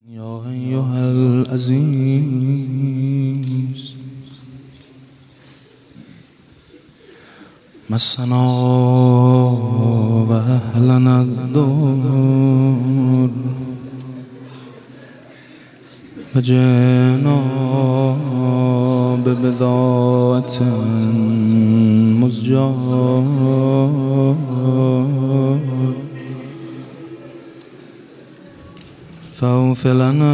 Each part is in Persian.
یا ایها العزیز مسنا و اهلنا الدور و جئنا ببضاعة مزجاة فاوف لنا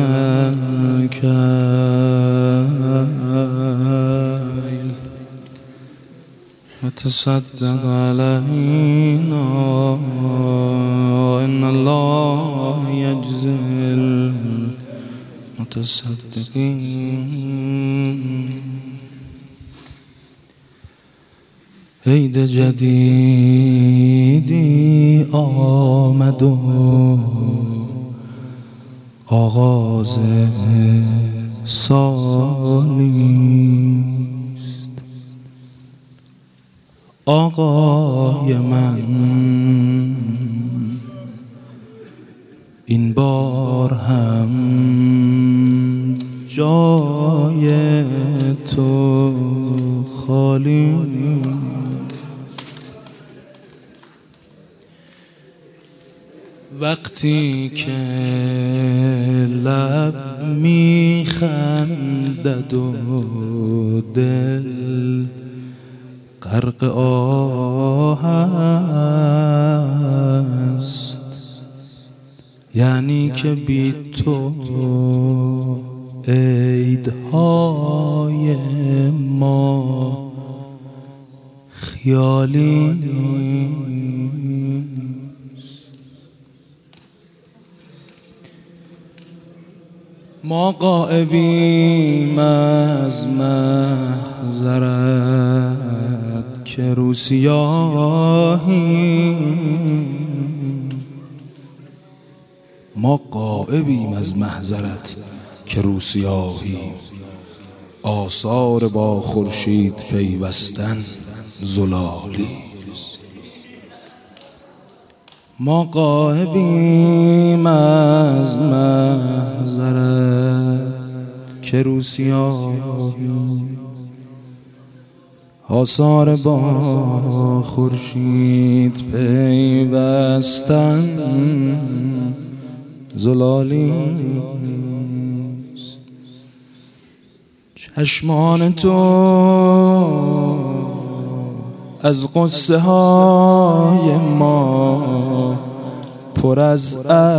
الكيل وتصدق علينا إن الله يجزي المتصدقين. عید جدیدی آمد و آغاز سالیست. آقای من این بار هم جای تو خالی. وقتی که لب میخندد و دل غرق آه است، یعنی که بی تو عیدهای ما خیالی. ما غائبیم از محضرت که رو سیاهیم. ما غائبیم از محضرت که رو سیاهیم. آثار با خورشید پیوستن زلالی. ما غائبیم از محضرت که رو سیاهیم. آثار با خورشید پیوستن زلالی. چشمان تو از قصه های ما پر از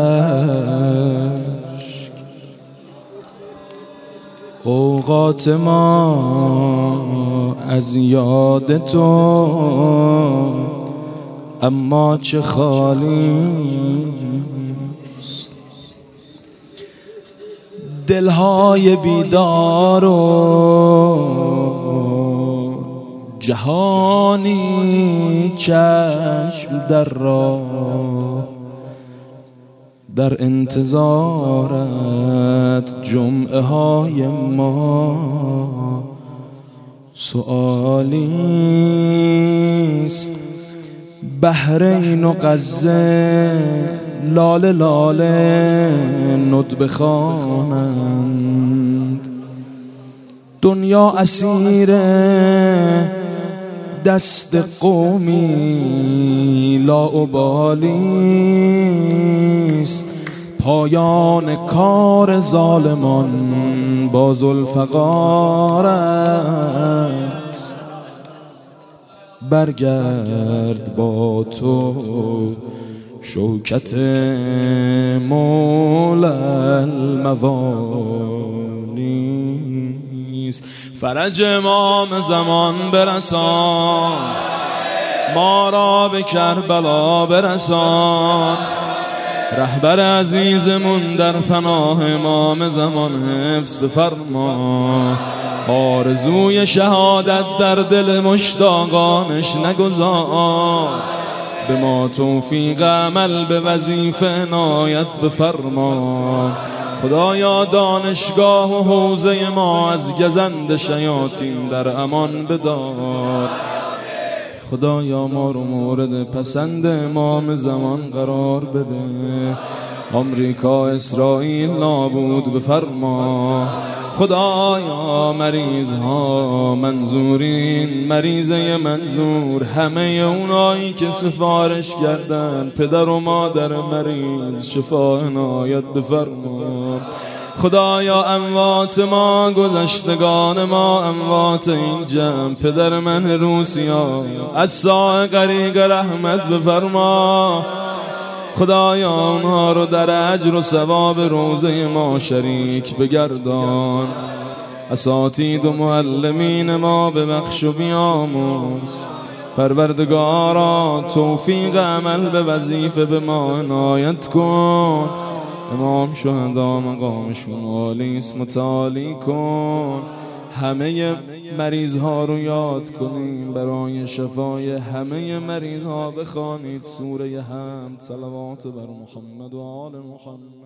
اشک. اوقات ما از یاد تو اما چه خالی. دلهای بیدار و جهانی چشم در راه در انتظارت. جمعه های ما سؤالیست. بحرین و غزه لاله لاله ندبه خوانند. دنیا اسیر دست قومی لاابالیست. پایان کار ظالمان با ذوالفقار است. برگرد با تو شوکت مولا الموالی. فرج امام زمان برسان، ما را به کربلا برسان. رهبر عزیزمون در پناه امام زمان حفظ بفرما. آرزوی شهادت در دل مشتاقانش نگذار. به ما توفیق عمل به وظیفه عنایت بفرما. خدایا دانشگاه و حوزه ما از گزند شیاطین در امان بدار. خدایا ما رو مورد پسند امام زمان قرار بده. آمریکا اسرائیل نابود بفرما. خدایا مریض ها منظورین، مریضه منظور، همه اونایی که سفارش کردن، پدر و مادر مریض، شفا عنایت بفرما. خدایا اموات ما، گذشتگان ما، اموات این جمع، پدر من روسیا، از سایه غریق رحمت بفرما. خدایا آنها رو در اجر و ثواب روضه ما شریک بگردان. اساتید و معلمین ما ببخش و بیامرز. پروردگارا توفیق عمل به وظیفه به ما عنایت کن. امام شهدا مقامشون عالی است متعالی کن. همه مریض ها رو یاد کنیم، برای شفای همه مریض ها بخوانید سوره حمد. صلوات بر محمد و آل محمد.